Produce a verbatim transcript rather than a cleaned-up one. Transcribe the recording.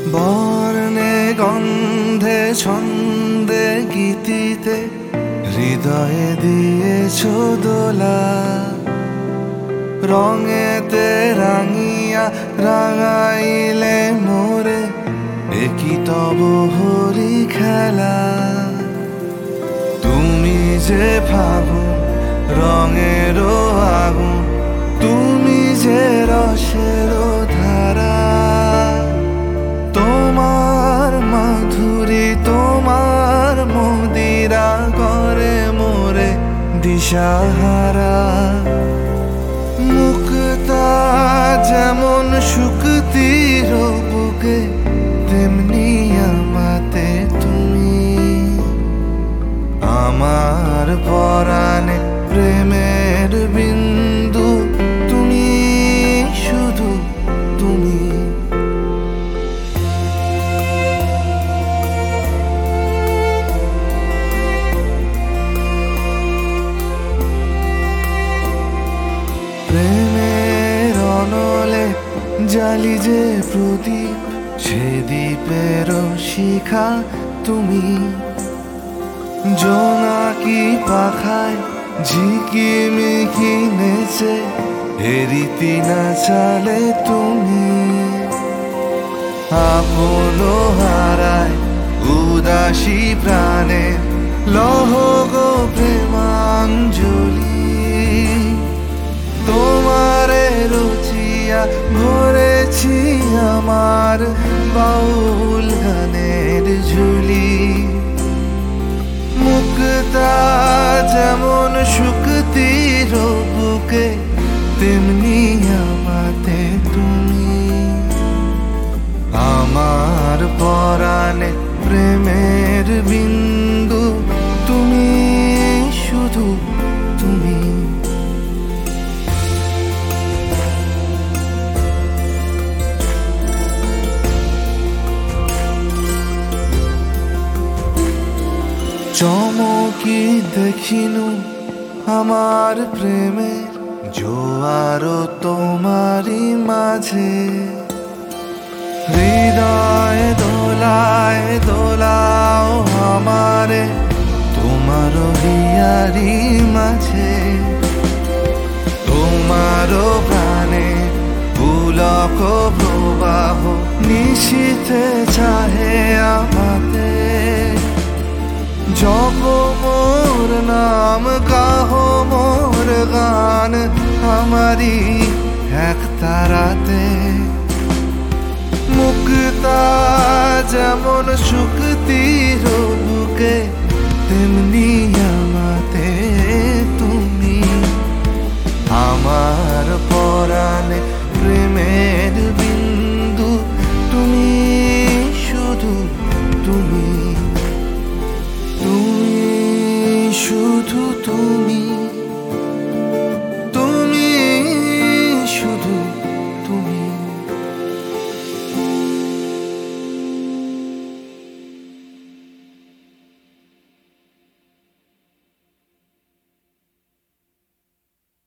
বর্ণে গন্ধে ছন্দে গীতিতে হৃদয়ে দিয়েছ দোলা, রঙেতে রাঙিয়া রাঙাইলে মোরে একই তব হরি খেলা। তুমি যে ফাগুন রঙেরও আগুন, তুমি যে রসেরও ধারা, তোমার মাধুরী তোমার মদিরা করে মোরে দিশাহারা। মুক্তা যেমন শুকতির বুকে, তেমনি আমাতে তুমি। আমার পরাণে প্রেমের বিন্দু, তুমি শুধু তুমি। প্রেমের অনলে জালি যে প্রদীপ, সে দ্বীপের শিখা তুমি। জোনাকি পাখায় ঝিকিমিকি নেচে এরিতি না চালে তুমি। আপন হারায় উদাসী প্রাণে লহ গো প্রেমাঞ্জলি। তোমারে রুচিয়া ভরেছি আমার বাউল গানের ঝুলি। মুক্তা যেমন শুকতির বুকে, তেমনি আমাতে তুমি। আমার পরাণে প্রেমের বিন্দু, তুমি শুধু তুমি। চমকি দেখিনু আমার প্রেমের জোয়ার তোমারই মাঝে। হৃদয় দোলায় দোলাও আমারে তোমার হিয়ারি মাঝে। তোমার প্রাণে পুলক প্রবাহ নিশীথে চাহে আমাতে। জপ মোর নাম গাহ মোর গান আমারি এক তারাতে। মুক্তা যেমন শুকতির বুকে, তেমনি